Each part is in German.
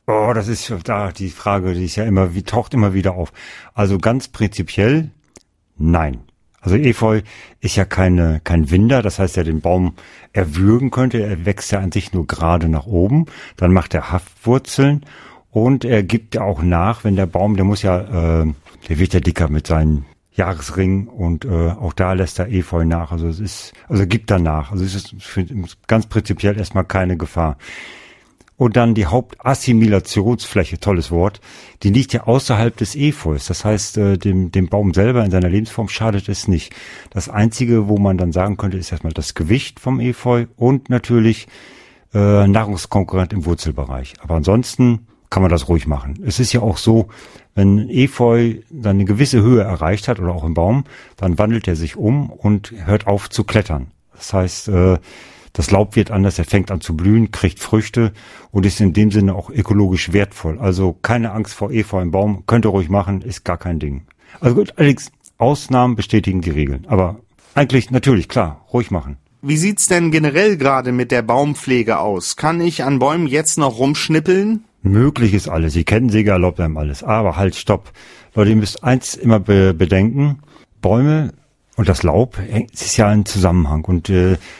Oh, das ist da die Frage, die ist ja taucht immer wieder auf. Also ganz prinzipiell, nein. Also Efeu ist ja kein Winder, das heißt, er den Baum erwürgen könnte. Er wächst ja an sich nur gerade nach oben. Dann macht er Haftwurzeln und er gibt ja auch nach, wenn der Baum, der der wird ja dicker mit seinen Jahresring und auch da lässt er Efeu nach. Also gibt er nach. Also es ist ganz prinzipiell erstmal keine Gefahr. Und dann die Hauptassimilationsfläche, tolles Wort, die liegt ja außerhalb des Efeus. Das heißt, dem Baum selber in seiner Lebensform schadet es nicht. Das Einzige, wo man dann sagen könnte, ist erstmal das Gewicht vom Efeu und natürlich Nahrungskonkurrent im Wurzelbereich. Aber ansonsten kann man das ruhig machen. Es ist ja auch so, wenn Efeu dann eine gewisse Höhe erreicht hat oder auch im Baum, dann wandelt er sich um und hört auf zu klettern. Das heißt, das Laub wird anders, er fängt an zu blühen, kriegt Früchte und ist in dem Sinne auch ökologisch wertvoll. Also keine Angst vor Efeu im Baum, könnt ihr ruhig machen, ist gar kein Ding. Also gut, allerdings Ausnahmen bestätigen die Regeln. Aber eigentlich natürlich, klar, ruhig machen. Wie sieht's denn generell gerade mit der Baumpflege aus? Kann ich an Bäumen jetzt noch rumschnippeln? Möglich ist alles. Die Kettensäge erlaubt einem alles. Aber halt, stopp. Leute, ihr müsst eins immer bedenken. Bäume und das Laub, es ist ja ein Zusammenhang. Und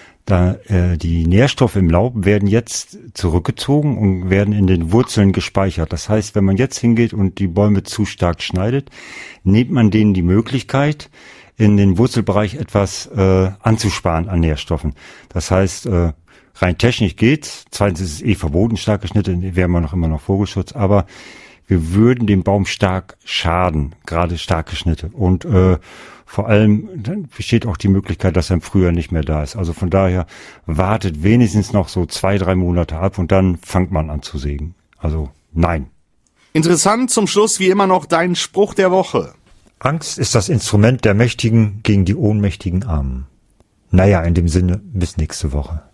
die Nährstoffe im Laub werden jetzt zurückgezogen und werden in den Wurzeln gespeichert. Das heißt, wenn man jetzt hingeht und die Bäume zu stark schneidet, nimmt man denen die Möglichkeit, in den Wurzelbereich etwas anzusparen an Nährstoffen. Das heißt, rein technisch geht's. Zweitens ist es verboten, starke Schnitte, wären wir immer noch Vogelschutz, aber wir würden dem Baum stark schaden, gerade starke Schnitte. Und vor allem dann besteht auch die Möglichkeit, dass er im Frühjahr nicht mehr da ist. Also von daher wartet wenigstens noch so 2-3 Monate ab und dann fängt man an zu sägen. Also nein. Interessant zum Schluss wie immer noch dein Spruch der Woche. Angst ist das Instrument der Mächtigen gegen die ohnmächtigen Armen. Naja, in dem Sinne, bis nächste Woche.